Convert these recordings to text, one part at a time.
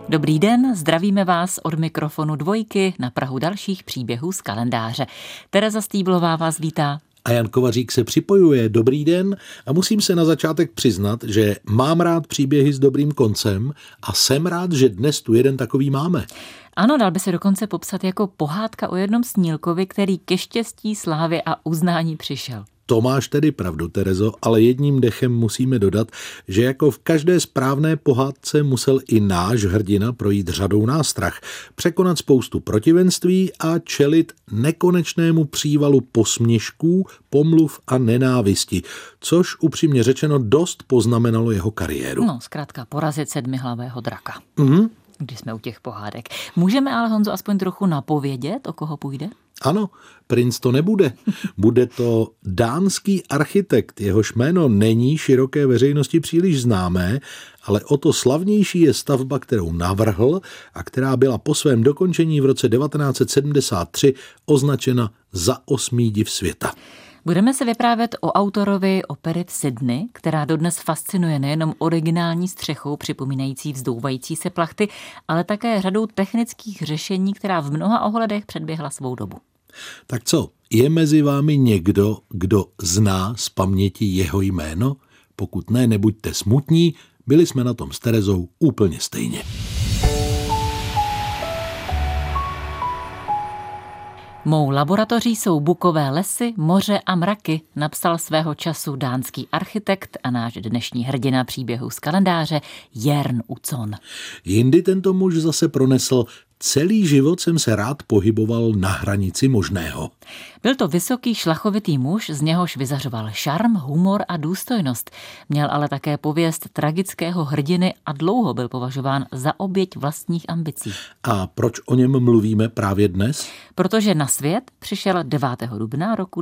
Dobrý den, zdravíme vás od mikrofonu Dvojky na prahu dalších příběhů z kalendáře. Tereza Stýblová vás vítá. A Jan Kovařík se připojuje. Dobrý den a musím se na začátek přiznat, že mám rád příběhy s dobrým koncem a jsem rád, že dnes tu jeden takový máme. Ano, dal by se dokonce popsat jako pohádka o jednom snílkovi, který ke štěstí, slávě a uznání přišel. To máš tedy pravdu, Terezo, ale jedním dechem musíme dodat, že jako v každé správné pohádce musel i náš hrdina projít řadou nástrah, překonat spoustu protivenství a čelit nekonečnému přívalu posměšků, pomluv a nenávisti, což upřímně řečeno dost poznamenalo jeho kariéru. No, zkrátka porazit sedmihlavého draka. Mhm. Když jsme u těch pohádek. Můžeme ale, Honzo, aspoň trochu napovědět, o koho půjde? Ano, princ to nebude. Bude to dánský architekt, jehož jméno není široké veřejnosti příliš známé, ale o to slavnější je stavba, kterou navrhl a která byla po svém dokončení v roce 1973 označena za 8. div světa. Budeme se vyprávět o autorovi opery v Sydney, která dodnes fascinuje nejenom originální střechou připomínající vzdouvající se plachty, ale také řadou technických řešení, která v mnoha ohledech předběhla svou dobu. Tak co, je mezi vámi někdo, kdo zná z paměti jeho jméno? Pokud ne, nebuďte smutní, byli jsme na tom s Terezou úplně stejně. Mou laboratoří jsou bukové lesy, moře a mraky, napsal svého času dánský architekt a náš dnešní hrdina příběhu z kalendáře Jern Utzon. Jindy tento muž zase pronesl: celý život jsem se rád pohyboval na hranici možného. Byl to vysoký šlachovitý muž, z něhož vyzařoval šarm, humor a důstojnost. Měl ale také pověst tragického hrdiny a dlouho byl považován za oběť vlastních ambicí. A proč o něm mluvíme právě dnes? Protože na svět přišel 9. dubna roku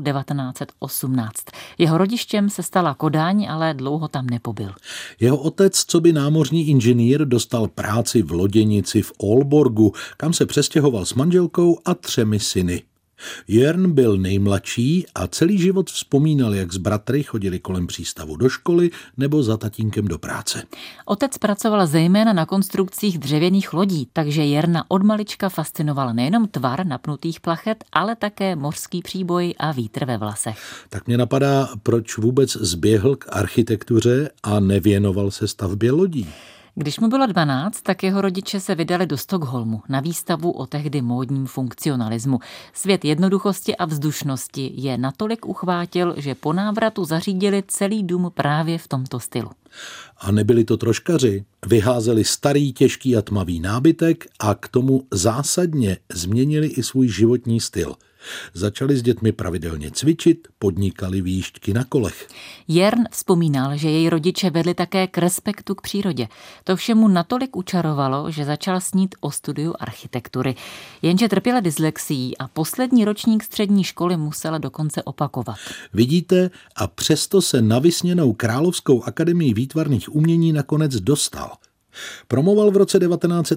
1918. Jeho rodištěm se stala Kodaň, ale dlouho tam nepobyl. Jeho otec, coby námořní inženýr, dostal práci v loděnici v Aalborgu, kam se přestěhoval s manželkou a 3 syny. Jern byl nejmladší a celý život vzpomínal, jak s bratry chodili kolem přístavu do školy nebo za tatínkem do práce. Otec pracoval zejména na konstrukcích dřevěných lodí, takže Jerna od malička fascinoval nejenom tvar napnutých plachet, ale také mořský příboj a vítr ve vlasech. Tak mě napadá, proč vůbec zběhl k architektuře a nevěnoval se stavbě lodí. Když mu bylo 12, tak jeho rodiče se vydali do Stockholmu na výstavu o tehdy módním funkcionalismu. Svět jednoduchosti a vzdušnosti je natolik uchvátil, že po návratu zařídili celý dům právě v tomto stylu. A nebyli to troškaři, vyházeli starý, těžký a tmavý nábytek a k tomu zásadně změnili i svůj životní styl. Začali s dětmi pravidelně cvičit, podnikali výjížďky na kolech. Jern vzpomínal, že její rodiče vedli také k respektu k přírodě. To všemu natolik učarovalo, že začal snít o studiu architektury. Jenže trpěla dyslexií a poslední ročník střední školy musela dokonce opakovat. Vidíte, a přesto se na vysněnou Královskou akademii výtvarných umění nakonec dostal. Promoval v roce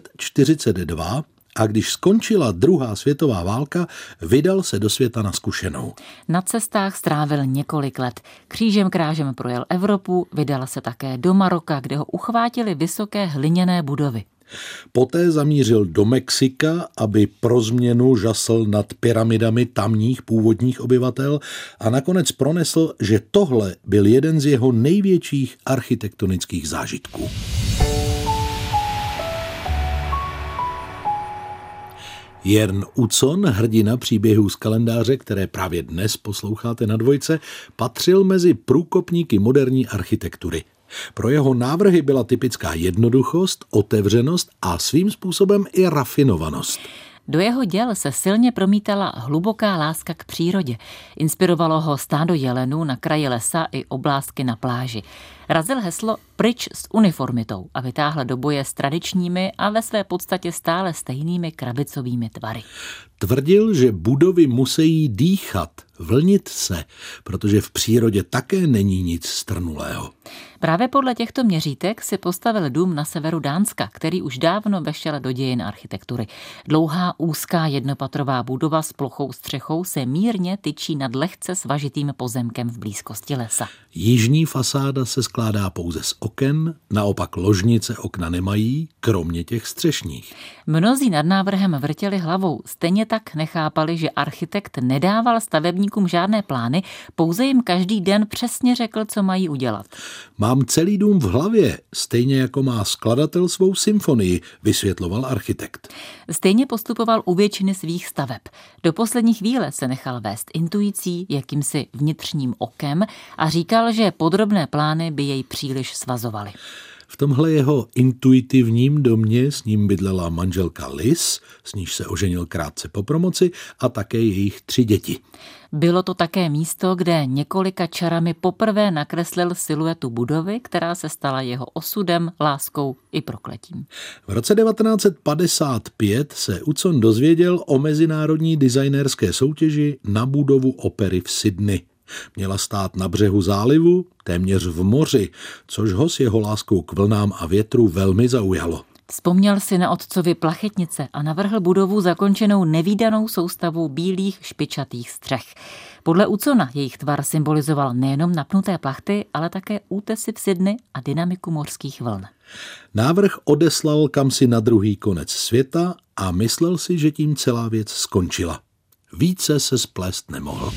1942 a když skončila druhá světová válka, vydal se do světa na zkušenou. Na cestách strávil několik let. Křížem krážem projel Evropu, vydal se také do Maroka, kde ho uchvátily vysoké hliněné budovy. Poté zamířil do Mexika, aby pro změnu žasl nad pyramidami tamních původních obyvatel a nakonec pronesl, že tohle byl jeden z jeho největších architektonických zážitků. Jern Utzon, hrdina příběhů z kalendáře, které právě dnes posloucháte na Dvojce, patřil mezi průkopníky moderní architektury. Pro jeho návrhy byla typická jednoduchost, otevřenost a svým způsobem i rafinovanost. Do jeho děl se silně promítala hluboká láska k přírodě. Inspirovalo ho stádo jelenů na kraji lesa i oblázky na pláži. Razil heslo pryč s uniformitou a vytáhl do boje s tradičními a ve své podstatě stále stejnými krabicovými tvary. Tvrdil, že budovy musí dýchat, vlnit se, protože v přírodě také není nic strnulého. Právě podle těchto měřítek si postavil dům na severu Dánska, který už dávno vešel do dějin architektury. Dlouhá, úzká jednopatrová budova s plochou střechou se mírně tyčí nad lehce svažitým pozemkem v blízkosti lesa. Jižní fasáda se skládá pouze z oken, naopak ložnice okna nemají, kromě těch střešních. Mnozí nad návrhem vrtěli hlavou, stejně tak nechápali, že architekt nedával stavebníkům žádné plány, pouze jim každý den přesně řekl, co mají udělat. Mám celý dům v hlavě, stejně jako má skladatel svou symfonii, vysvětloval architekt. Stejně postupoval u většiny svých staveb. Do poslední chvíle se nechal vést intuicí, jakýmsi vnitřním okem a říkal, že podrobné plány by jej příliš svazovaly. V tomhle jeho intuitivním domě s ním bydlela manželka Liz, s níž se oženil krátce po promoci, a také jejich 3 děti. Bylo to také místo, kde několika čarami poprvé nakreslil siluetu budovy, která se stala jeho osudem, láskou i prokletím. V roce 1955 se Utzon dozvěděl o mezinárodní designerské soutěži na budovu opery v Sydney. Měla stát na břehu zálivu, téměř v moři, což ho s jeho láskou k vlnám a větru velmi zaujalo. Vzpomněl si na otcovy plachetnice a navrhl budovu zakončenou nevídanou soustavou bílých špičatých střech. Podle Utzona jejich tvar symbolizoval nejenom napnuté plachty, ale také útesy v Sydney a dynamiku mořských vln. Návrh odeslal kamsi na druhý konec světa a myslel si, že tím celá věc skončila. Více se splést nemohl.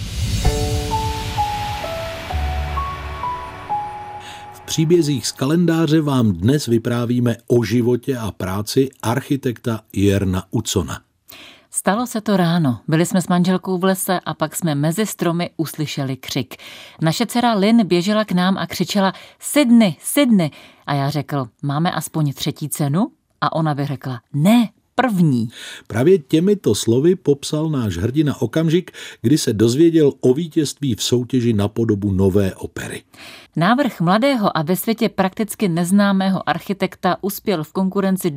V příbězích z kalendáře vám dnes vyprávíme o životě a práci architekta Jerna Utzona. Stalo se to ráno. Byli jsme s manželkou v lese a pak jsme mezi stromy uslyšeli křik. Naše dcera Lynn běžela k nám a křičela Sydney, Sydney. A já řekl, máme aspoň 3. cenu? A ona vyřekla, ne, 1. Právě těmito slovy popsal náš hrdina okamžik, kdy se dozvěděl o vítězství v soutěži na podobu nové opery. Návrh mladého a ve světě prakticky neznámého architekta uspěl v konkurenci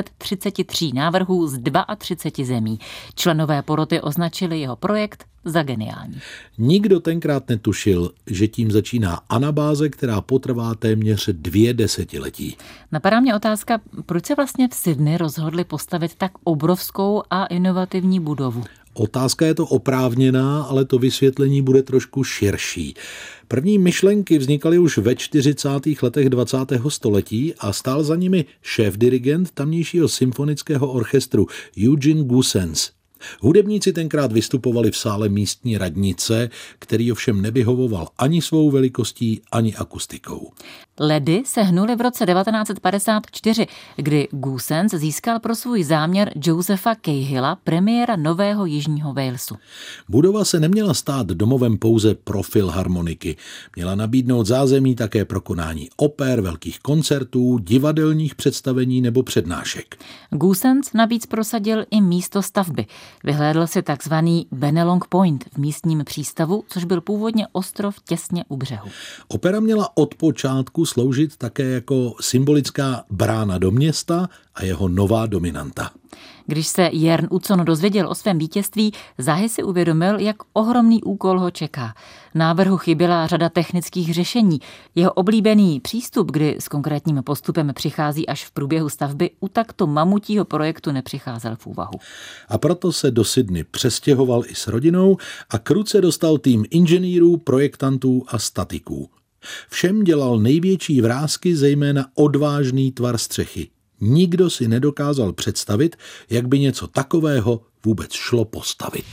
233 návrhů z 32 zemí. Členové poroty označili jeho projekt za geniální. Nikdo tenkrát netušil, že tím začíná anabáze, která potrvá téměř 2 desetiletí. Napadá mě otázka, proč se vlastně v Sydney rozhodli postavit tak obrovskou a inovativní budovu? Otázka je to oprávněná, ale to vysvětlení bude trošku širší. První myšlenky vznikaly už ve 40. letech 20. století a stál za nimi šéfdirigent tamnějšího symfonického orchestru Eugen Goossens. Hudebníci tenkrát vystupovali v sále místní radnice, který ovšem nevyhovoval ani svou velikostí, ani akustikou. Ledy se hnuly v roce 1954, kdy Goossens získal pro svůj záměr Josepha Cahilla, premiéra Nového Jižního Walesu. Budova se neměla stát domovem pouze pro filharmoniky. Měla nabídnout zázemí také pro konání oper, velkých koncertů, divadelních představení nebo přednášek. Goossens navíc prosadil i místo stavby. Vyhlédl si takzvaný Benelong Point v místním přístavu, což byl původně ostrov těsně u břehu. Opera měla od počátku sloužit také jako symbolická brána do města a jeho nová dominanta. Když se Jern Utzon dozvěděl o svém vítězství, záhy si uvědomil, jak ohromný úkol ho čeká. Návrhu chyběla řada technických řešení. Jeho oblíbený přístup, kdy s konkrétním postupem přichází až v průběhu stavby, u takto mamutího projektu nepřicházel v úvahu. A proto se do Sydney přestěhoval i s rodinou a k ruce dostal tým inženýrů, projektantů a statiků. Všem dělal největší vrásky, zejména odvážný tvar střechy. Nikdo si nedokázal představit, jak by něco takového vůbec šlo postavit.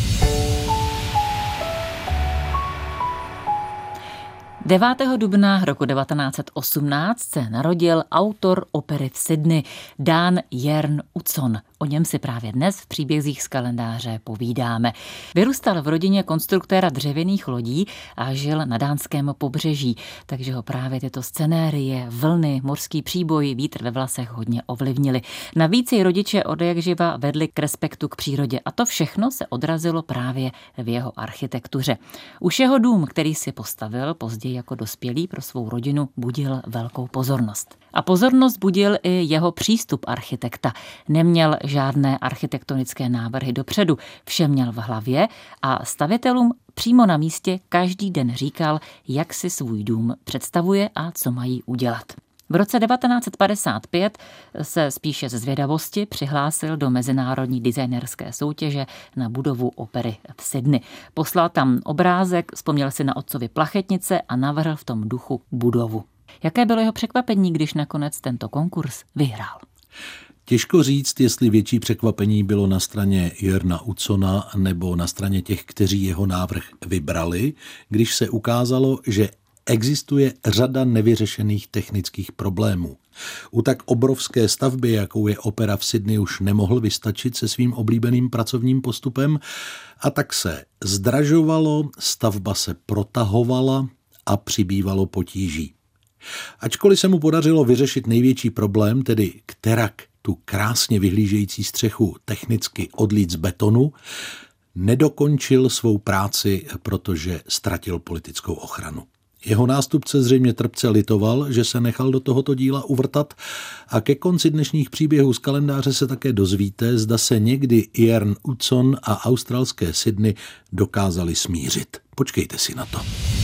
– 9. dubna roku 1918 se narodil autor opery v Sydney, Dán Jern Utzon. O něm si právě dnes v příbězích z kalendáře povídáme. Vyrůstal v rodině konstruktéra dřevěných lodí a žil na dánském pobřeží, takže ho právě tyto scenérie, vlny, mořský příboj, vítr ve vlasech hodně ovlivnili. Navíc jej rodiče odjakživa vedli k respektu k přírodě a to všechno se odrazilo právě v jeho architektuře. Už jeho dům, který si postavil později jako dospělý pro svou rodinu, budil velkou pozornost. A pozornost budil i jeho přístup architekta. Neměl žádné architektonické návrhy dopředu, vše měl v hlavě a stavitelům přímo na místě každý den říkal, jak si svůj dům představuje a co mají udělat. V roce 1955 se spíše ze zvědavosti přihlásil do mezinárodní designerské soutěže na budovu opery v Sydney. Poslal tam obrázek, vzpomněl si na otcovy plachetnice a navrhl v tom duchu budovu. Jaké bylo jeho překvapení, když nakonec tento konkurs vyhrál? Těžko říct, jestli větší překvapení bylo na straně Jerna Utzona nebo na straně těch, kteří jeho návrh vybrali, když se ukázalo, že existuje řada nevyřešených technických problémů. U tak obrovské stavby, jakou je opera v Sydney, už nemohl vystačit se svým oblíbeným pracovním postupem a tak se zdražovalo, stavba se protahovala a přibývalo potíží. Ačkoliv se mu podařilo vyřešit největší problém, tedy kterak tu krásně vyhlížející střechu technicky odlít z betonu, nedokončil svou práci, protože ztratil politickou ochranu. Jeho nástupce zřejmě trpce litoval, že se nechal do tohoto díla uvrtat a ke konci dnešních příběhů z kalendáře se také dozvíte, zda se někdy Jern Utzon a australské Sydney dokázali smířit. Počkejte si na to.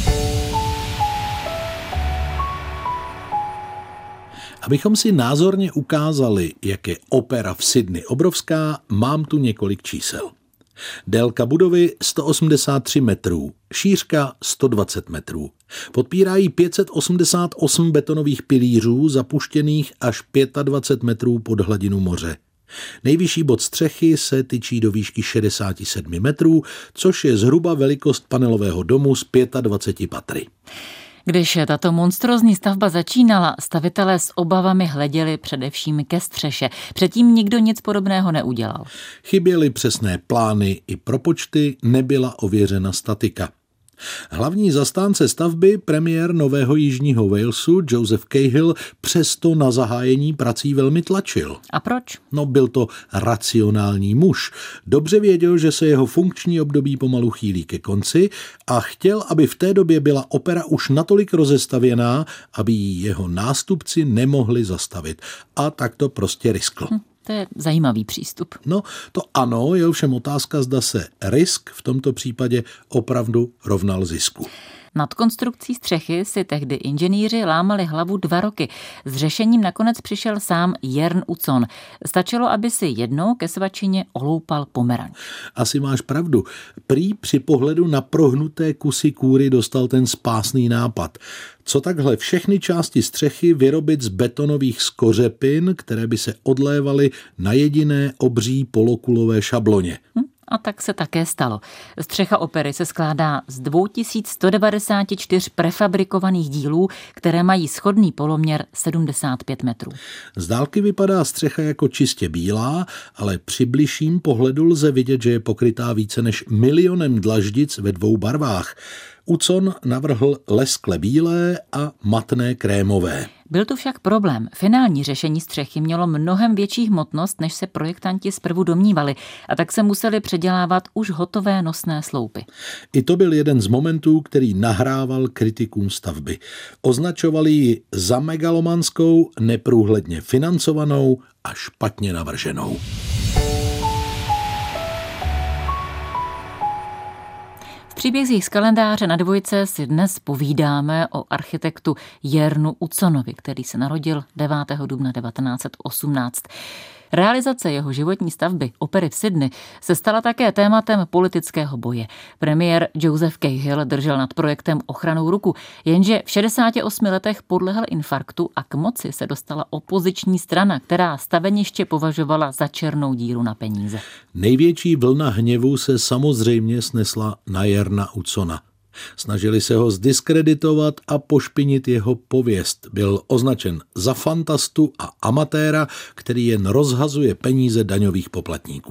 Abychom si názorně ukázali, jak je opera v Sydney obrovská, mám tu několik čísel. Délka budovy 183 metrů, šířka 120 metrů. Podpírají 588 betonových pilířů zapuštěných až 25 metrů pod hladinu moře. Nejvyšší bod střechy se tyčí do výšky 67 metrů, což je zhruba velikost panelového domu s 25 patry. Když tato monstrózní stavba začínala, stavitelé s obavami hleděli především ke střeše. Předtím nikdo nic podobného neudělal. Chyběly přesné plány i propočty, nebyla ověřena statika. Hlavní zastánce stavby, premiér Nového Jižního Walesu Joseph Cahill, přesto na zahájení prací velmi tlačil. A proč? No, byl to racionální muž. Dobře věděl, že se jeho funkční období pomalu chýlí ke konci a chtěl, aby v té době byla opera už natolik rozestavěná, aby ji jeho nástupci nemohli zastavit. A tak to prostě riskl. To je zajímavý přístup. No, to ano, je ovšem otázka, zda se risk v tomto případě opravdu rovnal zisku. Nad konstrukcí střechy si tehdy inženýři lámali hlavu 2 roky. S řešením nakonec přišel sám Jern Utzon. Stačilo, aby si jednou ke svačině oloupal pomeranč. Asi máš pravdu. Prý při pohledu na prohnuté kusy kůry dostal ten spásný nápad. Co takhle všechny části střechy vyrobit z betonových skořepin, které by se odlévaly na jediné obří polokulové šabloně. A tak se také stalo. Střecha opery se skládá z 2194 prefabrikovaných dílů, které mají shodný poloměr 75 metrů. Z dálky vypadá střecha jako čistě bílá, ale při bližším pohledu lze vidět, že je pokrytá více než 1 milionem dlaždic ve 2 barvách. Utzon navrhl leskle bílé a matné krémové. Byl tu však problém. Finální řešení střechy mělo mnohem větší hmotnost, než se projektanti zprvu domnívali, a tak se museli předělávat už hotové nosné sloupy. I to byl jeden z momentů, který nahrával kritikům stavby. Označovali ji za megalomanskou, neprůhledně financovanou a špatně navrženou. V příbězích z kalendáře na Dvojce si dnes povídáme o architektu Jernu Utzonovi, který se narodil 9. dubna 1918. Realizace jeho životní stavby opery v Sydney se stala také tématem politického boje. Premiér Joseph Cahill držel nad projektem ochranou ruku, jenže v 68 letech podlehl infarktu a k moci se dostala opoziční strana, která staveniště považovala za černou díru na peníze. Největší vlna hněvu se samozřejmě snesla na Jerna Utzona. Snažili se ho zdiskreditovat a pošpinit jeho pověst. Byl označen za fantastu a amatéra, který jen rozhazuje peníze daňových poplatníků.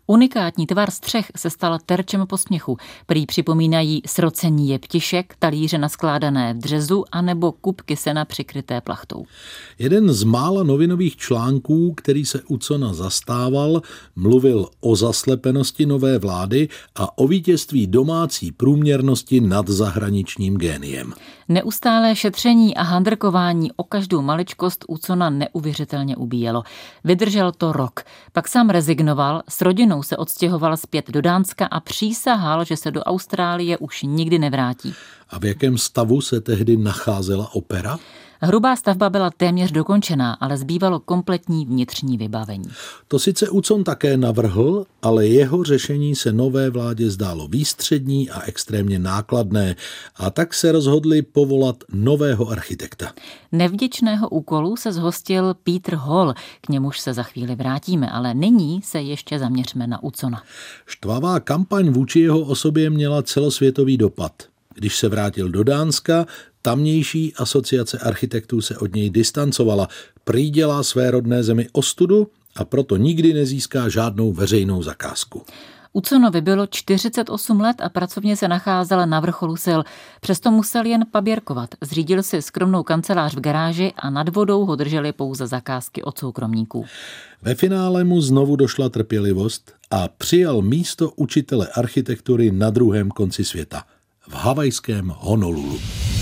Unikátní tvar střech se stal terčem posměchu. Prý připomínají srocení jeptišek, talíře naskládané v dřezu anebo kupky sena přikryté plachtou. Jeden z mála novinových článků, který se Utzona zastával, mluvil o zaslepenosti nové vlády a o vítězství domácí průměrnosti nad zahraničním géniem. Neustálé šetření a handrkování o každou maličkost Utzona neuvěřitelně ubíjelo. Vydržel to rok. Pak sám rezignoval, s rodinou se odstěhoval zpět do Dánska a přísahal, že se do Austrálie už nikdy nevrátí. A v jakém stavu se tehdy nacházela opera? Hrubá stavba byla téměř dokončená, ale zbývalo kompletní vnitřní vybavení. To sice Utzon také navrhl, ale jeho řešení se nové vládě zdálo výstřední a extrémně nákladné a tak se rozhodli povolat nového architekta. Nevděčného úkolu se zhostil Peter Hall, k němuž se za chvíli vrátíme, ale nyní se ještě zaměřme na Utzona. Štvavá kampaň vůči jeho osobě měla celosvětový dopad. Když se vrátil do Dánska, tamnější asociace architektů se od něj distancovala. Prý dělá své rodné zemi ostudu a proto nikdy nezíská žádnou veřejnou zakázku. Utzonovi bylo 48 let a pracovně se nacházel na vrcholu sil. Přesto musel jen paběrkovat. Zřídil si skromnou kancelář v garáži a nad vodou ho držely pouze zakázky od soukromníků. Ve finále mu znovu došla trpělivost a přijal místo učitele architektury na druhém konci světa, v havajském Honolulu.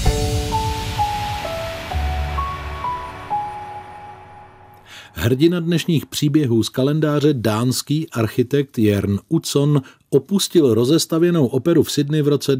Hrdina dnešních příběhů z kalendáře, dánský architekt Jørn Utzon, opustil rozestavěnou operu v Sydney v roce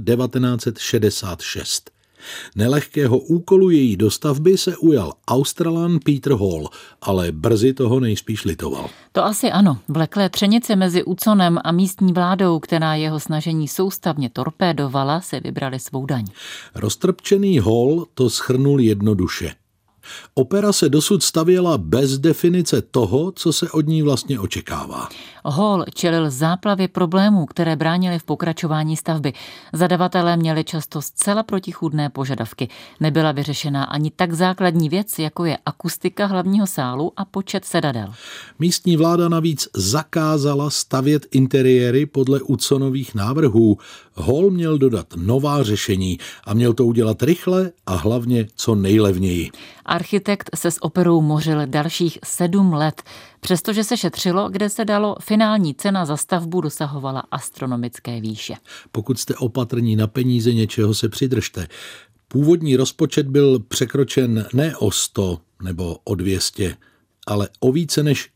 1966. Nelehkého úkolu její dostavby se ujal Australan Peter Hall, ale brzy toho nejspíš litoval. To asi ano. Vleklé třenice mezi Utzonem a místní vládou, která jeho snažení soustavně torpédovala, se vybrali svou daň. Roztrpčený Hall to shrnul jednoduše. Opera se dosud stavěla bez definice toho, co se od ní vlastně očekává. Hall čelil záplavě problémů, které bránily v pokračování stavby. Zadavatelé měli často zcela protichůdné požadavky. Nebyla vyřešená ani tak základní věc, jako je akustika hlavního sálu a počet sedadel. Místní vláda navíc zakázala stavět interiéry podle Utzonových návrhů. Hall měl dodat nová řešení a měl to udělat rychle a hlavně co nejlevněji. Architekt se s operou mořil dalších 7 let. Přestože se šetřilo, kde se dalo, finální cena za stavbu dosahovala astronomické výše. Pokud jste opatrní na peníze, něčeho se přidržte. Původní rozpočet byl překročen ne o 100 nebo o 200, ale o více než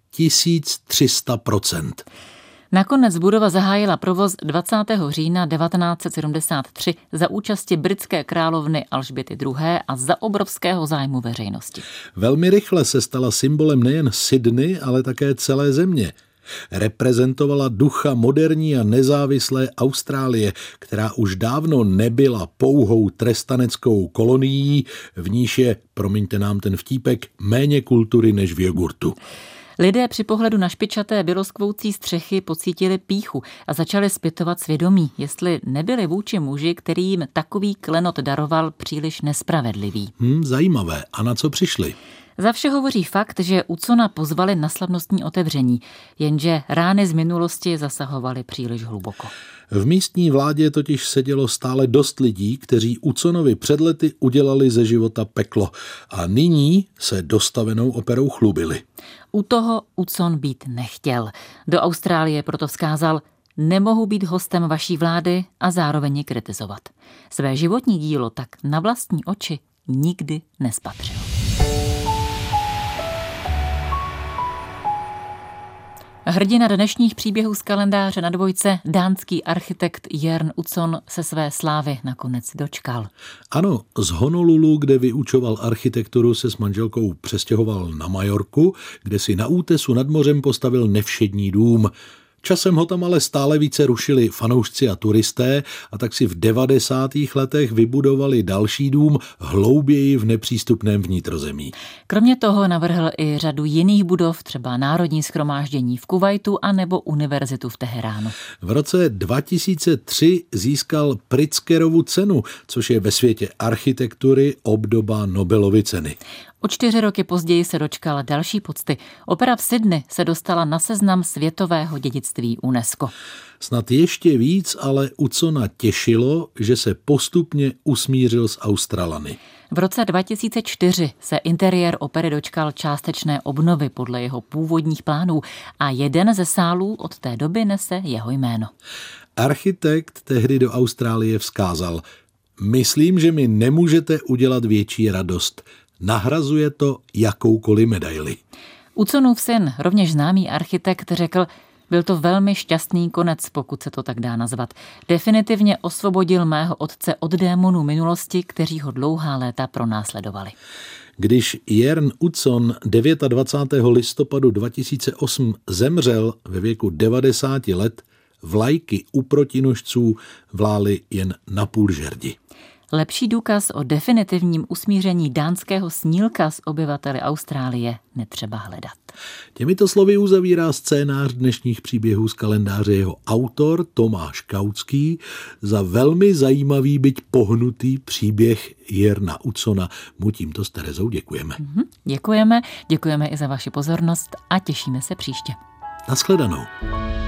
1300%. Nakonec budova zahájila provoz 20. října 1973 za účasti britské královny Alžběty II. A za obrovského zájmu veřejnosti. Velmi rychle se stala symbolem nejen Sydney, ale také celé země. Reprezentovala ducha moderní a nezávislé Austrálie, která už dávno nebyla pouhou trestaneckou kolonií, v níž je, promiňte nám ten vtípek, méně kultury než v jogurtu. Lidé při pohledu na špičaté běloskvoucí střechy pocítili pýchu a začali zpytovat svědomí, jestli nebyli vůči muži, který jim takový klenot daroval, příliš nespravedlivý. Zajímavé. A na co přišli? Za vše hovoří fakt, že Utzona pozvali na slavnostní otevření, jenže rány z minulosti zasahovaly příliš hluboko. V místní vládě totiž sedělo stále dost lidí, kteří Utzonovi před lety udělali ze života peklo a nyní se dostavenou operou chlubili. U toho Utzon být nechtěl. Do Austrálie proto vzkázal: nemohu být hostem vaší vlády a zároveň ji kritizovat. Své životní dílo tak na vlastní oči nikdy nespatřil. Hrdina dnešních příběhů z kalendáře na dvojce, dánský architekt Jørn Utzon, se své slávy nakonec dočkal. Ano, z Honolulu, kde vyučoval architekturu, se s manželkou přestěhoval na Majorku, kde si na útesu nad mořem postavil nevšední dům. Časem ho tam ale stále více rušili fanoušci a turisté a tak si v 90. letech vybudovali další dům hlouběji v nepřístupném vnitrozemí. Kromě toho navrhl i řadu jiných budov, třeba Národní shromáždění v Kuvajtu a nebo univerzitu v Teheránu. V roce 2003 získal Pritzkerovu cenu, což je ve světě architektury obdoba Nobelovy ceny. O 4 roky později se dočkala další pocty. Opera v Sydney se dostala na seznam světového dědictví UNESCO. Snad ještě víc ale Utzona těšilo, že se postupně usmířil s Australany. V roce 2004 se interiér opery dočkal částečné obnovy podle jeho původních plánů a jeden ze sálů od té doby nese jeho jméno. Architekt tehdy do Austrálie vzkázal: myslím, že mi nemůžete udělat větší radost. Nahrazuje to jakoukoliv medaili. Utzonův syn, rovněž známý architekt, řekl: byl to velmi šťastný konec, pokud se to tak dá nazvat. Definitivně osvobodil mého otce od démonů minulosti, kteří ho dlouhá léta pronásledovali. Když Jern Utzon 29. listopadu 2008 zemřel ve věku 90 let, vlajky u protinožců vlály jen na půl žerdi. Lepší důkaz o definitivním usmíření dánského snílka s obyvateli Austrálie netřeba hledat. Těmito slovy uzavírá scénář dnešních příběhů z kalendáře jeho autor Tomáš Kautský. Za velmi zajímavý, byť pohnutý příběh Jerna Utzona mu tímto s Terezou děkujeme. Děkujeme i za vaši pozornost a těšíme se příště. Naschledanou.